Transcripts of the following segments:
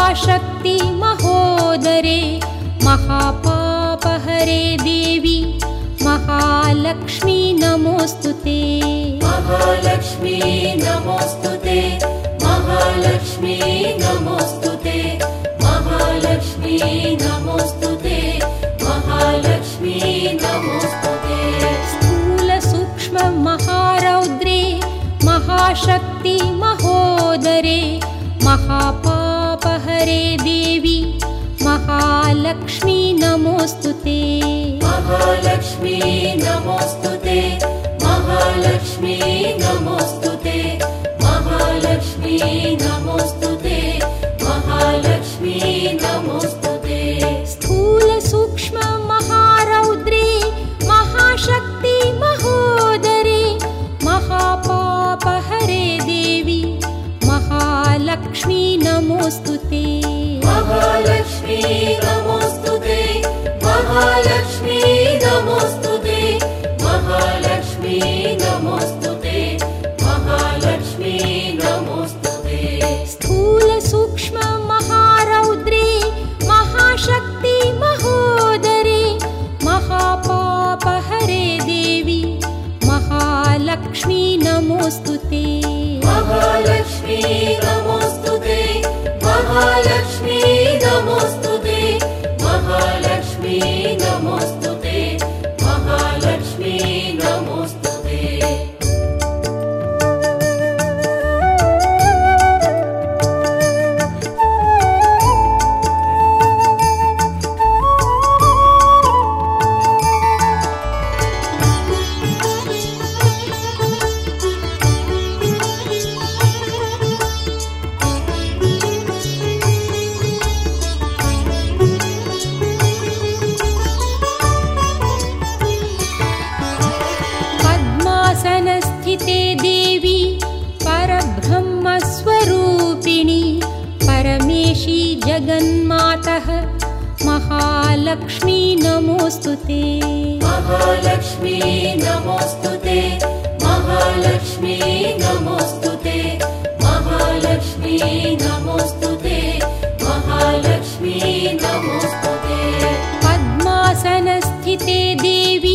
महाशक्ति महोदरे महापापहरे देवी महालक्ष्मी नमोस्तुते। महालक्ष्मी नमोस्तुते, महालक्ष्मी नमोस्तुते, महालक्ष्मी नमोस्तुते, महालक्ष्मी नमोस्तुते। स्थूल सूक्ष्म महारौद्रे महाशक्ति महोदरे महापापहरे देवी महालक्ष्मी नमोस्तुते। महालक्ष्मी नमोस्तुते, महालक्ष्मी नमोस्तुते, महालक्ष्मी नमोस्तुते, महालक्ष्मी नमोस्तुते। स्थूल सूक्ष्म महारौद्रे महाशक्ति महोदरे महापापहरे देवी महालक्ष्मी नमोस्तुते। महालक्ष्मी नमोस्तुते, महालक्ष्मी नमोस्तुते, महालक्ष्मी नमोस्तुते, महालक्ष्मी नमोस्तुते। स्थूल सूक्ष्म महारौद्रे महाशक्ति महोदरे महापापहरे देवी महालक्ष्मी नमोस्तुते। महालक्ष्मी नमोस्तुते, महालक्ष्मी नमोस्तुते, महालक्ष्मी नमोस्तुते, महालक्ष्मी नमोस्तुते। पद्मासनस्थिते देवी परब्रह्मस्वरूपिणी परमेशी जगन्मातः महालक्ष्मी नमोस्तुते। महालक्ष्मी नमोस्तुते, महालक्ष्मी नमोस्तुते, महालक्ष्मी नमोस्तुते, महालक्ष्मी नमोस्तुते। पद्मासनस्थिते देवी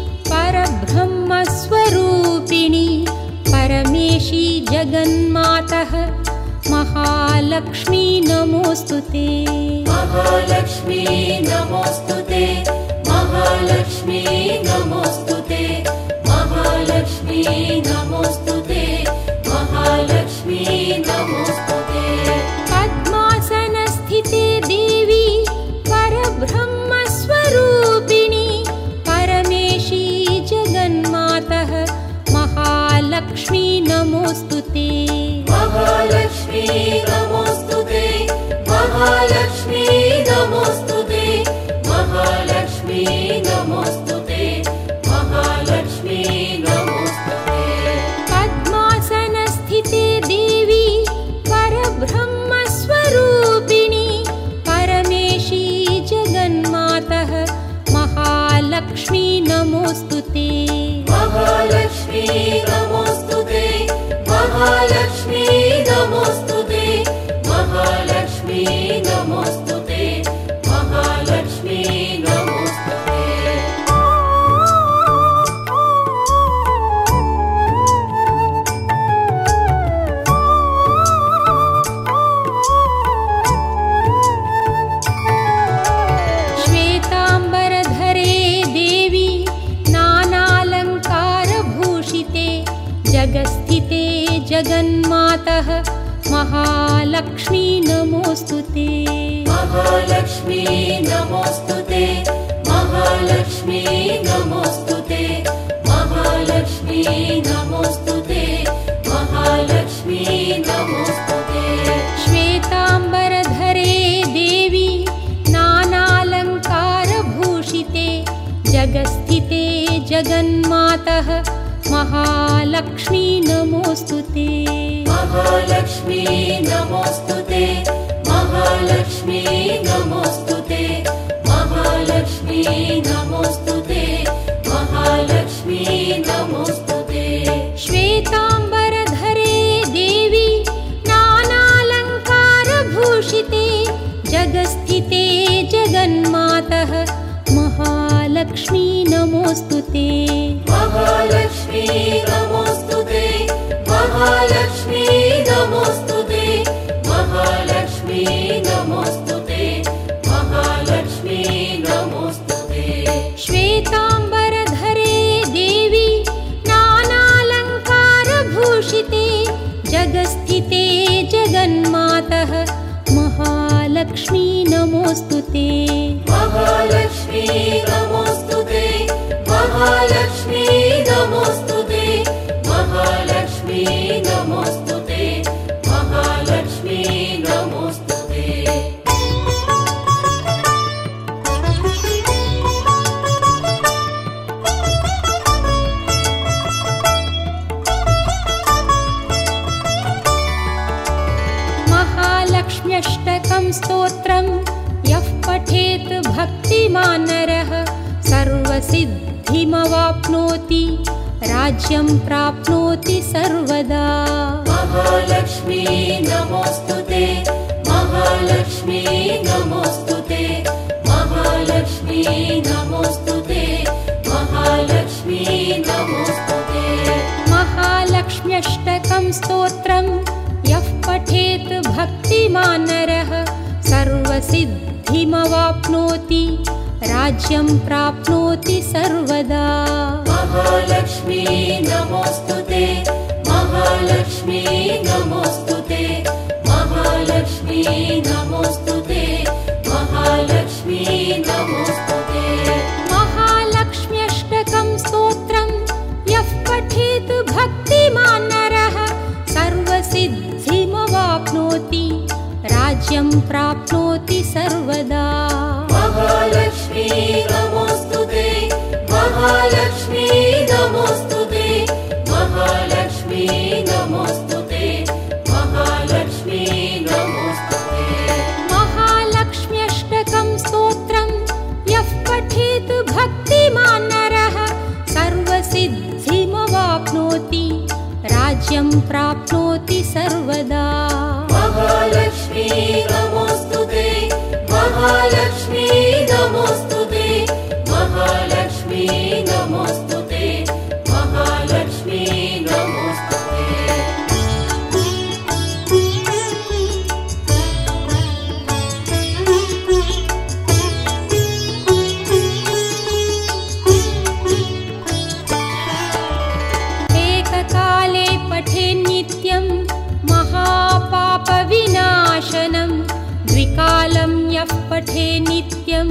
परब्रह्मस्वरूपिणी परमेशी जगन्मातः महालक्ष्मी नमोस्तुते। महालक्ष्मी नमोस्तुते, महालक्ष्मी नमोस्तुते, महालक्ष्मी नमोस्तुते, महालक्ष्मी नमोस्तुते। पद्मासनस्थिते देवी परब्रह्मस्वरूपिणी परमेशी जगन्मातः महालक्ष्मी नमोस्तुते। महालक्ष्मी नमोस्तुते, महालक्ष्मी नमोस्तुते, महालक्ष्मी नमोस्तुते, महालक्ष्मी नमोस्तुते। पद्मासनस्थिते देवी परब्रह्मस्वरूपिणी परमेशी जगन्मातः महालक्ष्मी नमोस्तुते। महालक्ष्मी नमोस्तुते, महालक्ष्मी नमोस्तुते, महालक्ष्मी नमोस्तुते, महालक्ष्मी नमोस्तुते। श्वेताम्बरधरे देवी नानालङ्कारभूषिते जगस्थिते जगन्मातः महालक्ष्मी नमोस्तुते। महालक्ष्मी नमोस्तुते, महालक्ष्मी नमोस्तुते, महालक्ष्मी नमोस्तुते, महालक्ष्मी नमोस्तुते। श्वेताम्बरधरे देवी नानालङ्कारभूषिते जगस्थिते जगन्मातः महालक्ष्मी नमोस्तुते। महालक्ष्मी नमोस्तुते, महालक्ष्मी नमोस्तुते, महालक्ष्मी नमोस्तुते, महालक्ष्मी नमोस्तुते। श्वेताम्बरधरे देवी नानालङ्कारभूषिते नमोऽस्तु ते महालक्ष्मी नमोऽस्तु ते महालक्ष्मी नमोऽस्तु ते महालक्ष्मी नमोऽस्तु ते महालक्ष्मी नमोऽस्तु ते श्वेताम्बरधरे देवी नानालङ्कारभूषिते जगस्थिते जगन्मातः महालक्ष्मी नमोऽस्तु ते महालक्ष्मी नमोऽस्तु ते महालक्ष्मी नमोऽस्तु ते महालक्ष्मी नमोऽस्तु ते महालक्ष्मी नमोऽस्तु ते महालक्ष्म्यष्टकं स्तोत्रं यः पठेत् भक्तिमान् नरः सर्वसिद्धिमवाप्नोति राज्यं प्राप्नोति सर्वदा महालक्ष्मी नमोऽस्तु ते महालक्ष्मी नमोऽस्तु ते महालक्ष्मी नमोऽस्तु ते महालक्ष्मी नमोऽस्तु ते महालक्ष्म्यष्टकं स्तोत्रं यः पठेत् भक्तिमान् नरः सर्वसिद्धिमवाप्नोति राज्यं प्राप्नोति सर्वदा महालक्ष्मी नमोऽस्तु ते महालक्ष्मी नमोऽस्तु ते महालक्ष्मी नमोऽस्तु ते महालक्ष्मी नमोऽस्तु ते महालक्ष्म्यष्टकं स्तोत्रं यः पठेत् भक्तिमान् नरः सर्वसिद्धिमवाप्नोति राज्यं प्राप्नोति सर्वदा महालक्ष्मी नमोऽस्तु ते महालक्ष्मी नमोऽस्तु ते महालक्ष्मी नमोऽस्तु ते महालक्ष्मी नमोऽस्तु ते महालक्ष्म्यष्टकं स्तोत्रं यः पठेत् भक्तिमान् नरः सर्वसिद्धिमवाप्नोति राज्यं प्राप्नोति सर्वदा महालक्ष्मी नमोऽस्तु ते महालक्ष्मी नमोऽस्तु ते महालक्ष्मी नमोऽस्तु ते महालक्ष्मी नमोऽस्तु एककाले पठे नित्यं महापापविनाशनं द्विकालं यः पठे नित्यं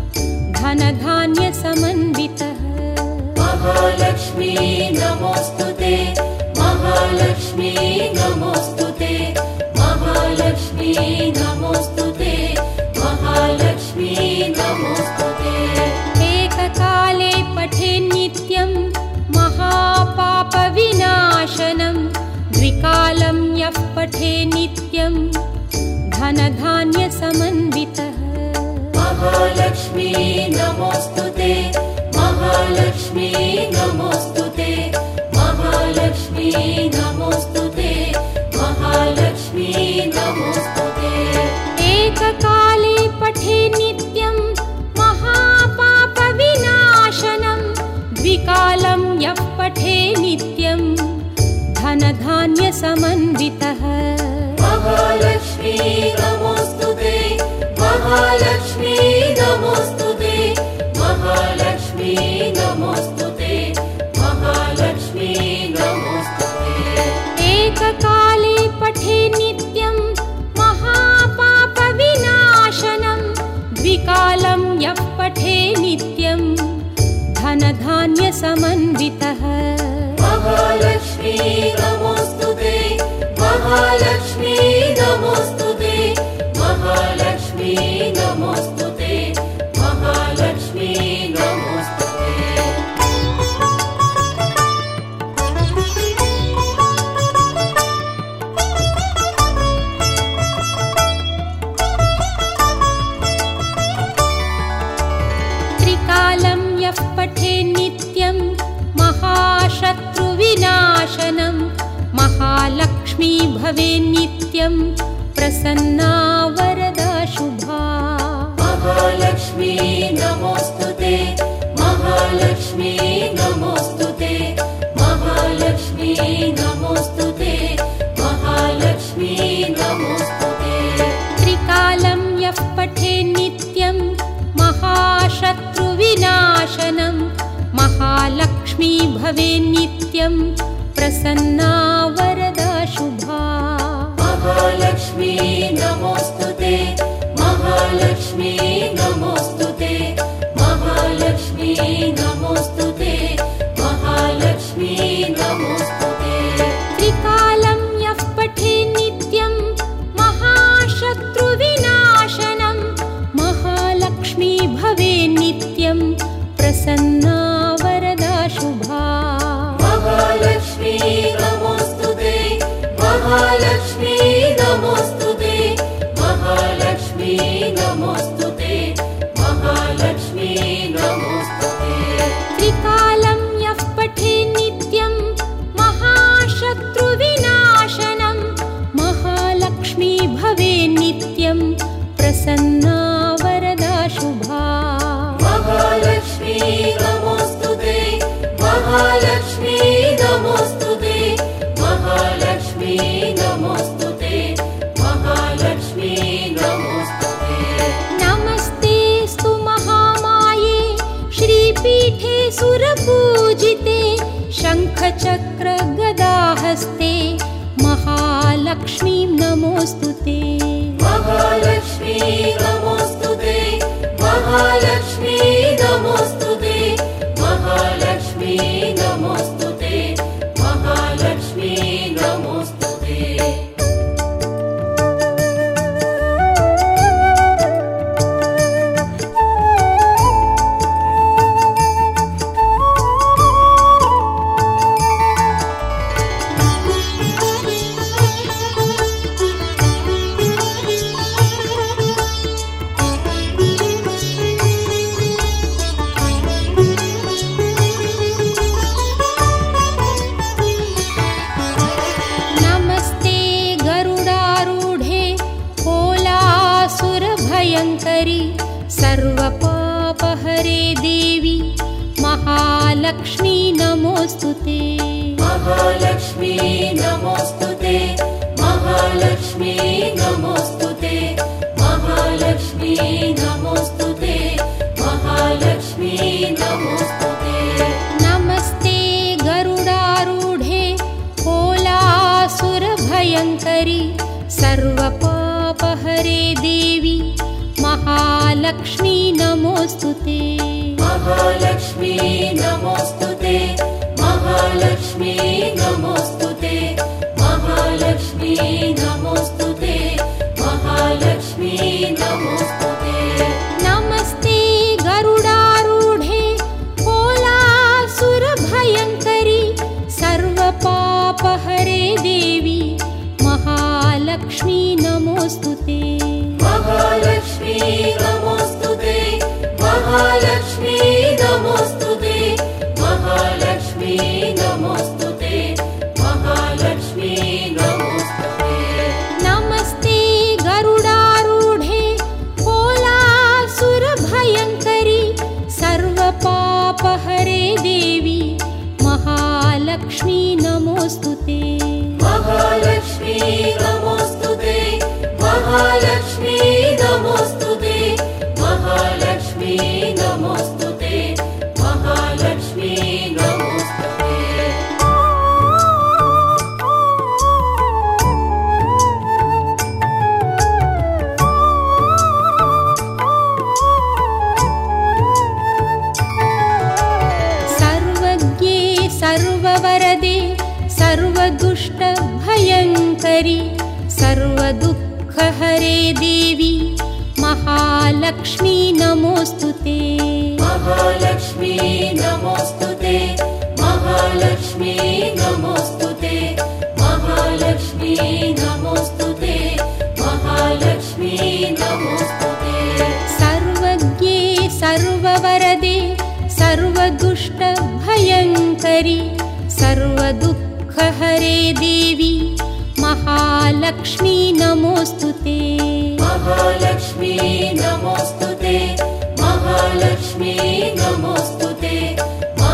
धनधान्यसमन्वितः महालक्ष्मी नमोऽस्तु ते महालक्ष्मी नमोऽस्तु ते महालक्ष्मी नमोऽस्तु ते महालक्ष्मी नमोऽस्तु ते एककाले पठे नित्यं महापापविनाशनं द्विकालं यः पठे नित्यं धनधान्यसमन्वितः महालक्ष्मी नमोऽस्तु ते महालक्ष्मी नमोऽस्तु ते महालक्ष्मी नमोऽस्तु ते महालक्ष्मी नमोऽस्तु ते एककाले पठे नित्यं महापापविनाशनं द्विकालं यः पठे नित्यं धनधान्यसमन्वितः महालक्ष्मी नमोऽस्तु ते महालक्ष्मी नमोऽस्तु ते महालक्ष्मी नमोऽस्तु ते महालक्ष्मी नमोऽस्तु ते एककाले पठे नित्यं महापापविनाशनं द्विकालं यः पठे नित्यं धनधान्यसमन्वितः महालक्ष्मी नमोऽस्तु ते महालक्ष्मी नमोऽस्तु ते महालक्ष्मी नमोऽस्तु ते महालक्ष्मी नमोऽस्तु ते त्रिकालं यः पठे नित्यं महाशत्रुविनाशनं महालक्ष्मी भवे नित्यं प्रसन्ना वरदा शुभा महालक्ष्मी नमोऽस्तु ते महालक्ष्मी महालक्ष्मी नमोऽस्तु ते महालक्ष्मी नमोऽस्तु ते महालक्ष्मी नमोऽस्तु ते त्रिकालं यः पठेत् नित्यं महाशत्रुविनाशनं महालक्ष्मी भवेत् नित्यं प्रसन्ना वरदा शुभा महालक्ष्मी नमोऽस्तु ते महालक्ष्मी नमोऽस्तु ते महालक्ष्मी नमोऽस्तु ते महालक्ष्मी नमोऽस्तु ते त्रिकालं यः पठेत् नित्यं महाशत्रुविनाशनं महालक्ष्मी भवेत् नित्यं प्रसन्ना वरदा शुभा महालक्ष्मी नमोऽस्तु ते महालक्ष्मी नमोऽस्तु ते महालक्ष्मी नमोऽस्तु ते महालक्ष्मी नमोऽस्तु ते त्रिकालं यः पठेत् नित्यं महाशत्रुविनाशनं महालक्ष्मी भवेत् नित्यं प्रसन्ना वरदा शुभा महालक्ष्मी नमोऽस्तु ते महालक्ष्मी नमोऽस्तु ते महालक्ष्मी नमोऽस्तु ते महालक्ष्मी नमोऽस्तु ते नमस्तेऽस्तु महामाये श्रीपीठे सुरपूजिते शङ्खचक्रगदाहस्ते महालक्ष्मी नमोऽस्तु ते महालक्ष्मी नमोऽस्तु ते महालक्ष्मी नमोऽस्तु ते महालक्ष्मी नमोऽस्तु ते महालक्ष्मी नमोऽस्तु ते नमस्ते गरुडारूढे कोलासुरभयङ्करि सर्वपापहरे देवी महालक्ष्मी नमोऽस्तु ते महालक्ष्मी नमोऽस्तु ते महालक्ष्मी नमोऽस्तु ते महालक्ष्मी नमोऽस्तु ते महालक्ष्मी नमोऽस्तु ते नमस्ते गरुडारूढे कोलासुरभयङ्करि सर्वपापहरे देवी महालक्ष्मी नमोऽस्तु ते महालक्ष्मी नमोऽस्तु ते महालक्ष्मी नमोऽस्तु ते महालक्ष्मी नमोऽस्तु ते महालक्ष्मी नमोऽस्तु ते नमस्ते गरुडारूढे कोलासुरभयङ्करि सर्वपापहरे देवी महालक्ष्मी नमोऽस्तु ते महालक्ष्मी नमोऽस्तु ते महालक्ष्मी नमोऽस्तु ते महालक्ष्मी नमोऽस्तु ते महालक्ष्मी नमोऽस्तु ते नमस्ते गरुडारूढे कोलासुरभयङ्करि सर्वपापहरे देवी महालक्ष्मी नमोऽस्तु ते महालक्ष्मी नमोऽस्तु ते महालक्ष्मी नमोऽस्तु ते महालक्ष्मी नमोऽस्तु ते महालक्ष्मी नमोऽस्तु ते सर्वज्ञे सर्ववरदे सर्वदुष्टभयङ्करि सर्वदुःखहरे देवी महालक्ष्मी नमोऽस्तु ते महालक्ष्मी नमोऽस्तु ते महालक्ष्मी नमोऽस्तु ते महालक्ष्मी नमोऽस्तु ते महालक्ष्मी नमोऽस्तु ते सर्वज्ञे सर्ववरदे सर्वदुष्टभयङ्करि सर्वदुःखहरे देवी महालक्ष्मी नमोऽस्तु ते महालक्ष्मी नमोऽस्तु ते महालक्ष्मी नमोऽस्तु ते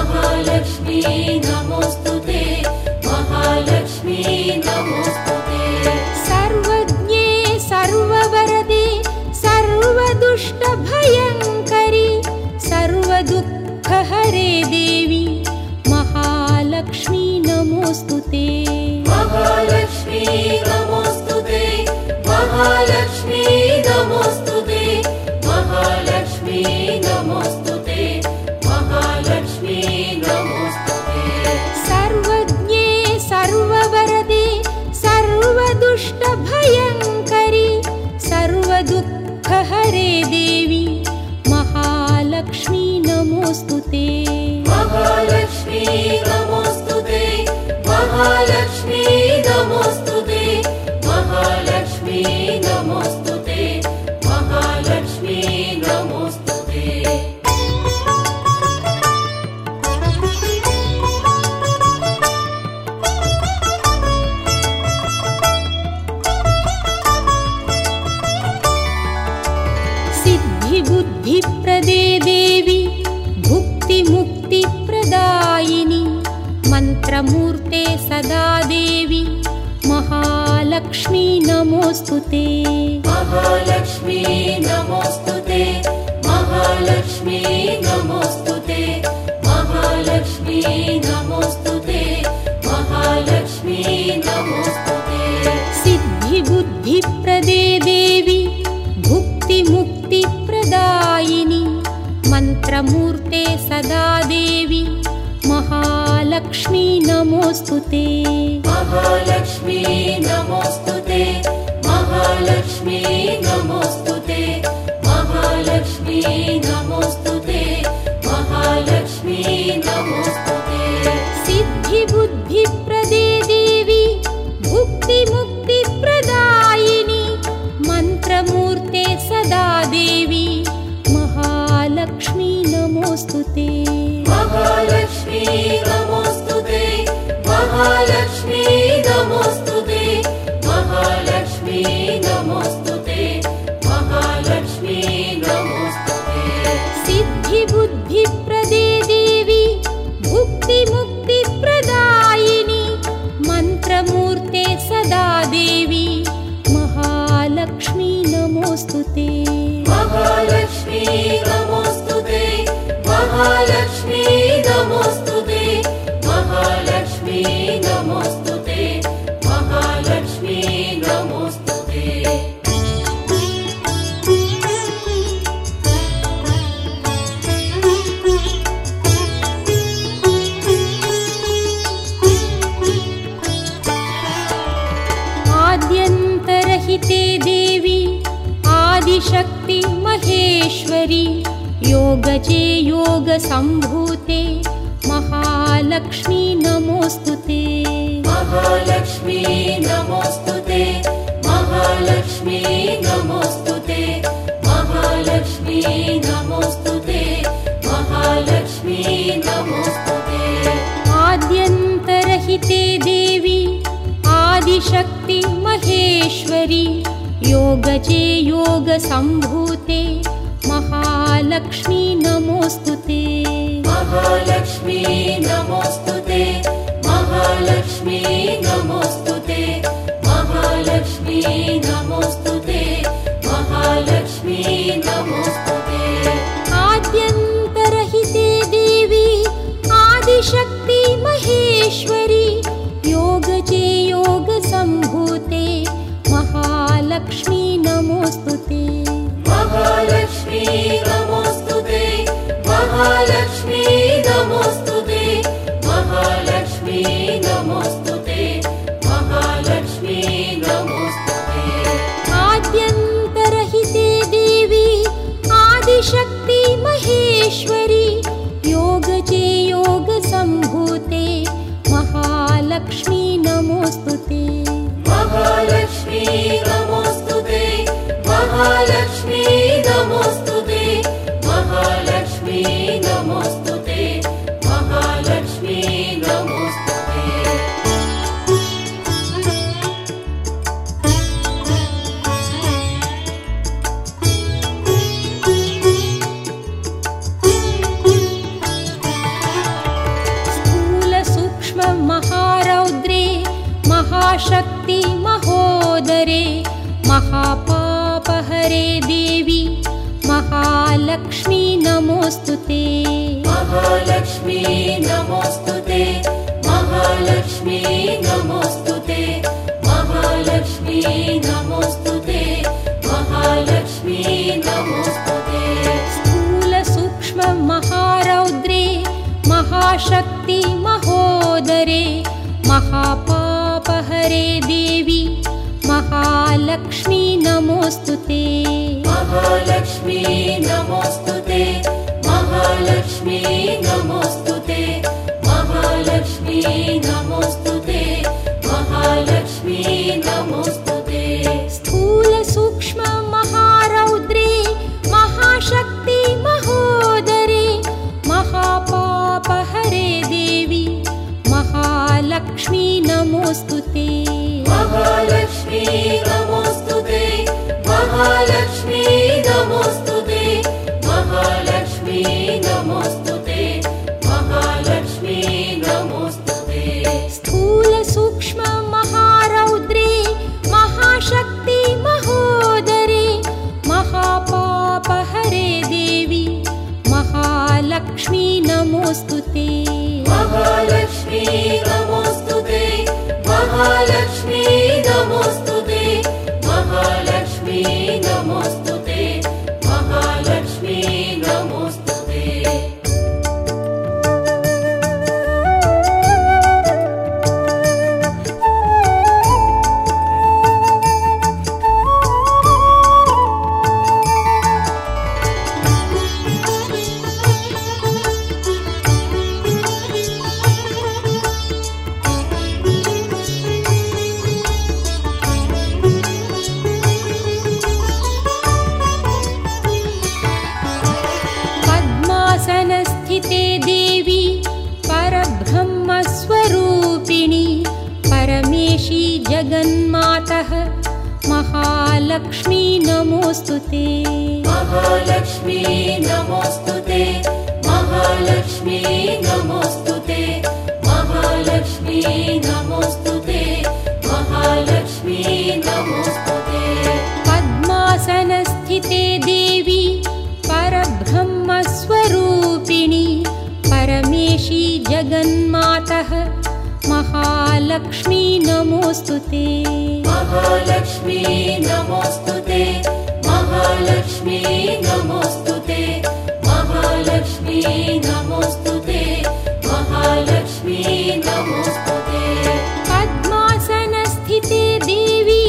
महालक्ष्मी नमोस्तुते महालक्ष्मी नमोस्तुते सर्वज्ञे सर्ववरदे सर्वदुष्टभयङ्करि सर्वदुःखहरे देवी महालक्ष्मी नमोस्तुते महालक्ष्मी नमोस्तुते महालक्ष्मी नमोस्तुते महालक्ष्मी नमोस्तुते महालक्ष्मी नमोस्तुते सर्वज्ञे सर्ववरदे सर्वदुष्टभयङ्करि सर्वदुःखहरे देवी महालक्ष्मी नमोस्तुते महालक्ष्मी नमोस्तुते महालक्ष्मी नमोस्तुते महालक्ष्मी नमोस्तुते महालक्ष्मी नमोस्तुते सिद्धिबुद्धिप्रदे देवी भुक्तिमुक्तिप्रदायिनी मन्त्रमूर्ते सदा देवी महालक्ष्मी नमोस्तुते महालक्ष्मी नमोस्तुते महालक्ष्मी नमोस्तुते महालक्ष्मी नमोस्तुते महालक्ष्मी नमोस्तुते सिद्धिबुद्धिप्रदे देवी भुक्तिमुक्तिप्रदायिनी मन्त्रमूर्ते सदा देवी महालक्ष्मी नमोस्तुते महालक्ष्मी नमोस्तुते महालक्ष्मी नमोस्तुते महालक्ष्मी नमोस्तुते महालक्ष्मी नमोस्तुते सिद्धिबुद्धिप्रदे देवी भुक्तिमुक्तिप्रदायिनी मन्त्रमूर्ते सदा देवी महालक्ष्मी नमोस्तुते महालक्ष्मी नमोस्तुते महालक्ष्मी नमोस्तुते महालक्ष्मी नमोस्तुते महालक्ष्मी नमोस्तुते सिद्धिबुद्धिप्रदे देवी भुक्तिमुक्तिप्रदायिनी मन्त्रमूर्ते सदा देवी महालक्ष्मी नमोस्तुते महालक्ष्मी नमोस्तुते महालक्ष्मी नमोस्तुते महालक्ष्मी नमोस्तुते महालक्ष्मी नमोस्तुते आद्यन्तरहिते देवी आदिशक्ति महेश्वरी योगजे योगसम्भूते महालक्ष्मी नमोस्तुते महालक्ष्मी नमोस्तुते महालक्ष्मी नमोस्तुते महालक्ष्मी नमोस्तुते महालक्ष्मी नमोस्तुते आद्यन्तरहिते देवी आदिशक्ति महेश्वरी योगजे योगसम्भूते महालक्ष्मी नमोस्तुते महालक्ष्मी नमोस्तुते महालक्ष्मी नमोस्तुते महालक्ष्मी नमोस्तुते महालक्ष्मी नमोस्तुते आद्यन्तरहिते देवी आदिशक्ति महेश्वरी योगजे योगसम्भूते महालक्ष्मी नमोस्तुते महालक्ष्मी नमोस्तुते महालक्ष्मी नमोस्तुते महालक्ष्मी नमोस्तुते महालक्ष्मी नमोस्तुते आद्यन्तरहिते देवी आदिशक्ति महेश्वरी योगजे योगसम्भूते महालक्ष्मी नमोस्तुते महालक्ष्मी नमोस्तुते महालक्ष्मी नमोस्तुते महालक्ष्मी नमोस्तुते महालक्ष्मी नमोस्तुते पापहरे देवी महालक्ष्मी नमोस्तुते महालक्ष्मी नमोस्तुते महालक्ष्मी नमोस्तुते महालक्ष्मी नमोस्तुते महालक्ष्मी नमोस्तुते स्थूल सूक्ष्म महारौद्रे महाशक्ति महोदरे महापापहरे देवी महालक्ष्मी नमोस्तुते महालक्ष्मी नमोस्तुते महालक्ष्मी नमोस्तुते महालक्ष्मी नमोस्तुते महालक्ष्मी नमोस्तुते स्थूल सूक्ष्म महारौद्रे महाशक्ति महोदरे महापापहरे देवी महालक्ष्मी नमोस्तुते महालक्ष्मी नमोस्तुते महालक्ष्मी नमोस्तुते महालक्ष्मी नमोस्तुते महालक्ष्मी नमोस्तुते स्थूल सूक्ष्म महारौद्रे महाशक्ति महोदरे महापापहरे देवी महालक्ष्मी नमोस्तुते महालक्ष्मी नमोस्तुते महालक्ष्मी नमोस्तुते महालक्ष्मी नमोस्तुते महालक्ष्मी नमोस्तुते पद्मासनस्थिते देवी परब्रह्मस्वरूपिणी परमेशी जगन्मातः महालक्ष्मी नमोस्तुते महालक्ष्मी नमोस्तुते महालक्ष्मी नमोस्तुते महालक्ष्मी नमोस्तुते महालक्ष्मी नमोस्तुते पद्मासनस्थिते देवी परब्रह्मस्वरूपिणी परमेशी जगन्मातः महालक्ष्मी नमोस्तुते महालक्ष्मी नमोस्तुते महालक्ष्मी नमोस्तुते महालक्ष्मी नमोस्तुते महालक्ष्मी नमोस्तुते पद्मासनस्थिते देवी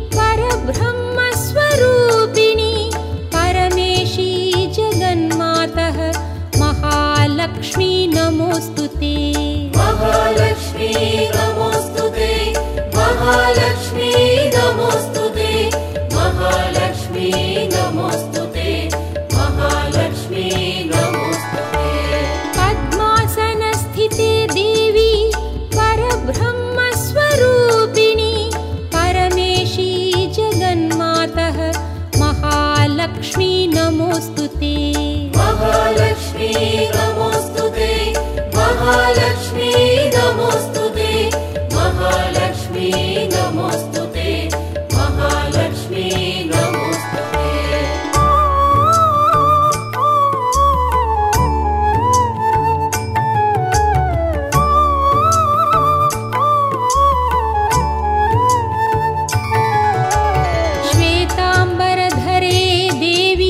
परब्रह्मस्वरूपिणी परमेशी जगन्मातः महालक्ष्मी नमोस्तुते महालक्ष्मी नमोस्तुते महालक्ष्मी नमोस्तुते महालक्ष्मी नमोस्तुते महालक्ष्मी नमोस्तुते पद्मासनस्थिते देवी परब्रह्मस्वरूपिणी परमेशी जगन्मातः महालक्ष्मी नमोस्तुते महालक्ष्मी नमोस्तुते महालक्ष्मी नमोस्तुते महालक्ष्मी नमोस्तुते महालक्ष्मी नमोस्तुते श्वेताम्बरधरे देवी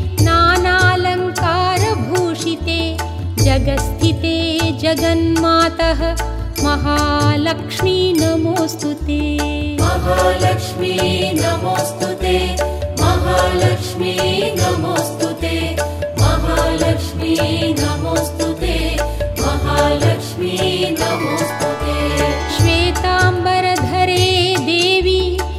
नानालङ्कारभूषिते जगस्थिते जगन्मातः महालक्ष्मी नमोस्तुते महालक्ष्मी नमोस्तुते महालक्ष्मी नमोस्तुते महालक्ष्मी नमोस्तुते महालक्ष्मी नमोस्तुते श्वेताम्बरधरे देवी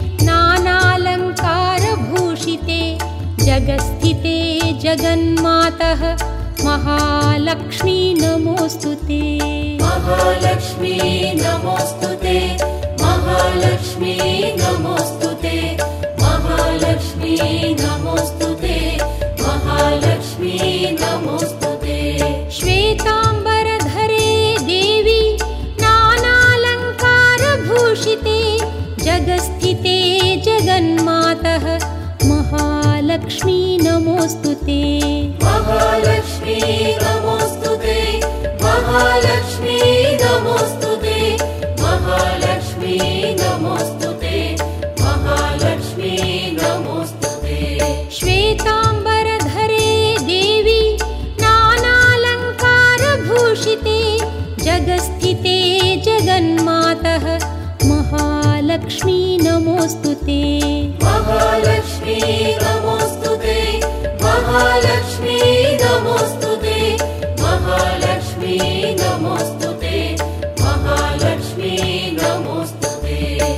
नानालङ्कारभूषिते जगस्थिते जगन्मातः महालक्ष्मी नमोस्तुते महालक्ष्मी नमोस्तुते महालक्ष्मी नमोस्तुते महालक्ष्मी नमोस्तुते महालक्ष्मी नमोस्तुते श्वेताम्बरधरे देवी नानालङ्कारभूषिते जगस्थिते जगन्मातः महालक्ष्मी नमोऽस्तु ते। महालक्ष्मी नमोऽस्तु ते, महालक्ष्मी नमोऽस्तु ते, महालक्ष्मी नमोऽस्तु ते, महालक्ष्मी नमोऽस्तु ते। श्वेताम्बरधरे देवी नानालङ्कारभूषिते जगस्थिते जगन्मातः महालक्ष्मी नमोऽस्तु ते। महालक्ष्मी नमोऽस्तु ते, महालक्ष्मी नमोऽस्तु ते, महालक्ष्मी नमोऽस्तु ते, महालक्ष्मी नमोऽस्तु ते।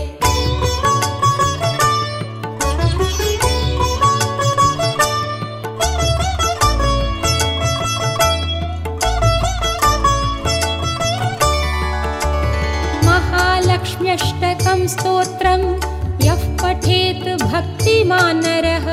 महालक्ष्म्यष्टकं स्तोत्रं यः पठेत् भक्तिमान् नरः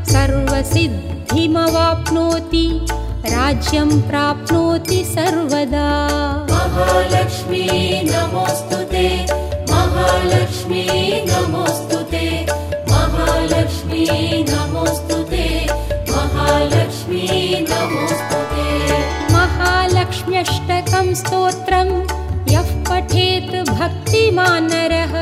सर्वसिद्धिमवाप्नोति राज्यं प्राप्नोति सर्वदा। महालक्ष्मी नमोऽस्तु ते, महालक्ष्मी नमोऽस्तु ते, महालक्ष्मी नमोऽस्तु ते, महालक्ष्मी नमोऽस्तु ते। महालक्ष्म्यष्टकं स्तोत्रं यः पठेत् भक्तिमान् नरः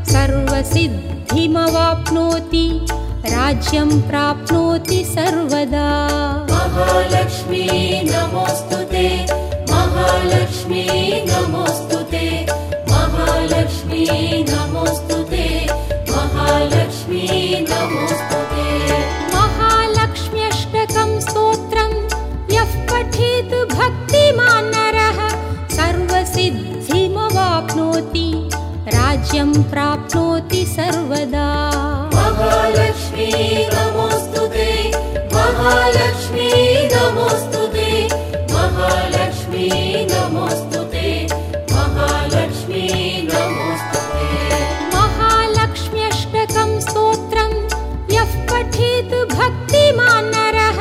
सर्वसिद्धिमवाप्नोति राज्यं प्राप्नोति सर्वदा। महालक्ष्मी नमोऽस्तु ते, महालक्ष्मी नमोऽस्तु ते, महालक्ष्मी नमोऽस्तु ते, महालक्ष्मी नमोऽस्तु ते। महालक्ष्म्यष्टकं स्तोत्रं यः पठेत् भक्तिमान् नरः सर्वसिद्धिमवाप्नोति राज्यं प्राप्नोति सर्वदा। महालक्ष्मी नमोऽस्तु ते, महालक्ष्मी नमोऽस्तु ते, महालक्ष्मी नमोऽस्तु ते, महालक्ष्मी नमोऽस्तु ते। महालक्ष्म्यष्टकं स्तोत्रं यः पठेत् भक्तिमान् नरः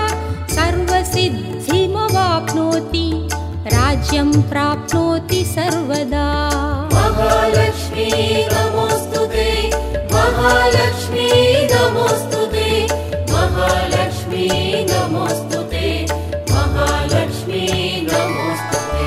सर्वसिद्धिमवाप्नोति राज्यं प्राप्नोति सर्वदा। महालक्ष्मी नमोऽस्तु ते, महालक्ष्मी नमोऽस्तु ते, महालक्ष्मी नमोऽस्तु ते, महालक्ष्मी नमोऽस्तु ते।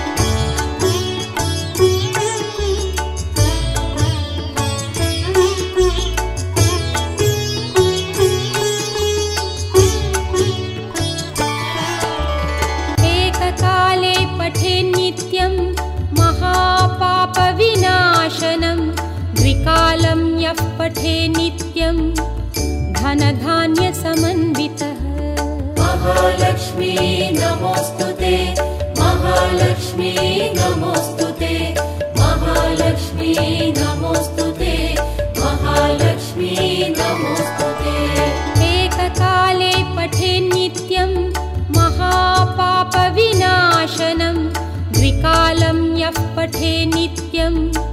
एककाले पठेन् नित्यं महापापविनाशनं द्विकालं यः पठेन् नित्यं धनधान्यसमन्वितः। महालक्ष्मी नमोऽस्तु ते, महालक्ष्मी नमोऽस्तु ते, महालक्ष्मी नमोऽस्तु ते, महालक्ष्मी नमोऽस्तु ते। एककाले पठेन् नित्यं महापापविनाशनं द्विकालं यः पठेन् नित्यं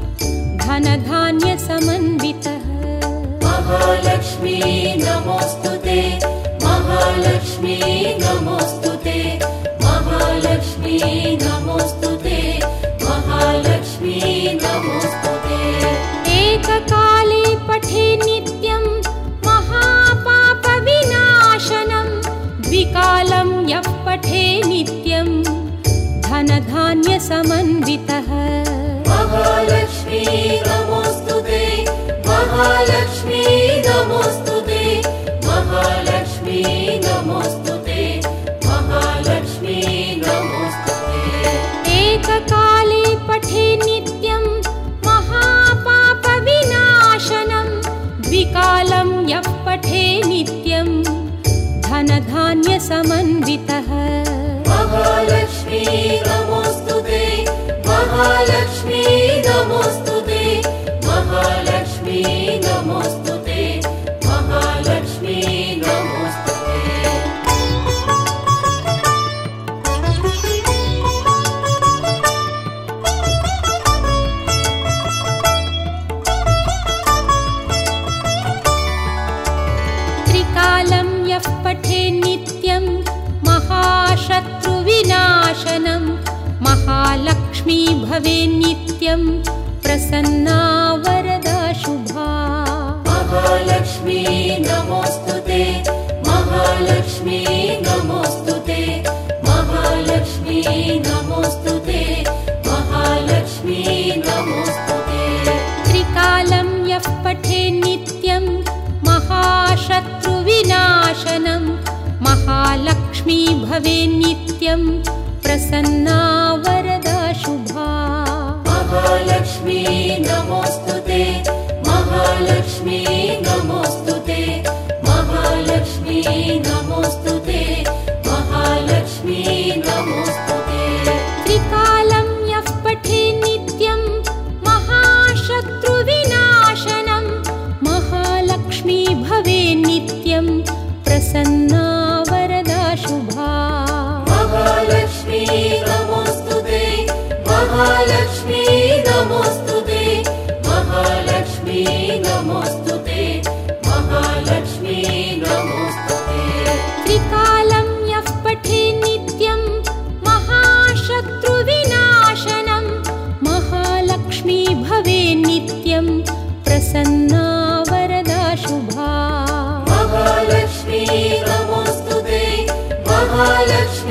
धनधान्यसमन्वितः। महालक्ष्मी नमोऽस्तु ते, महालक्ष्मी नमोऽस्तु ते, महालक्ष्मी नमोऽस्तु ते, महालक्ष्मी नमोऽस्तु ते। एककाले पठेन् नित्यं महापापविनाशनं द्विकालं यः पठेन् नित्यं धनधान्यसमन्वितः। महालक्ष्मी नमोऽस्तु ते, महालक्ष्मी नमोऽस्तु ते, महालक्ष्मी नमोऽस्तु ते, महालक्ष्मी नमोऽस्तु ते। एककाले पठेन् नित्यं महापापविनाशनं द्विकालं यः पठेन् नित्यं धनधान्यसमन्वितः। महालक्ष्मी नमोऽस्तु ते, महालक्ष्मी नमोऽस्तु ते, महालक्ष्मी नमोऽस्तु ते, महालक्ष्मी नमोऽस्तु ते। त्रिकालं यः पठेन् नित्यं महाशत्रुविनाशनं महालक्ष्मी भवेन् नित्यं प्रसन्ना वरदा शुभा। महालक्ष्मी नमोऽस्तु ते, महालक्ष्मी महालक्ष्मी नमोस्तुते महालक्ष्मी नमोस्तुते महालक्ष्मी नमोस्तुते त्रिकालं यः पठे नित्यं महाशत्रुविनाशनं महालक्ष्मी भवेन्नित्यं प्रसन्ना वरदा शुभा महालक्ष्मी नमोस्तुते महालक्ष्मी नमोस्तुते महालक्ष्मी नमोस्तुते महालक्ष्मी नमोस्तुते त्रिकालं यः पठे नित्यं महाशत्रुविनाशनं महालक्ष्मी भवेन्नित्यं प्रसन्ना वरदा शुभा महालक्ष्मी नमोस्तुते महालक्ष्मी नमोस्तुते महालक्ष्मी नमोस्तुते महालक्ष्मी नमोस्तुते त्रिकालं यः पठे नित्यं महाशत्रुविनाशनं महालक्ष्मी भवेन्नित्यं प्रसन्ना वरदा शुभा महालक्ष्मी नमोस्तुते महालक्ष्मी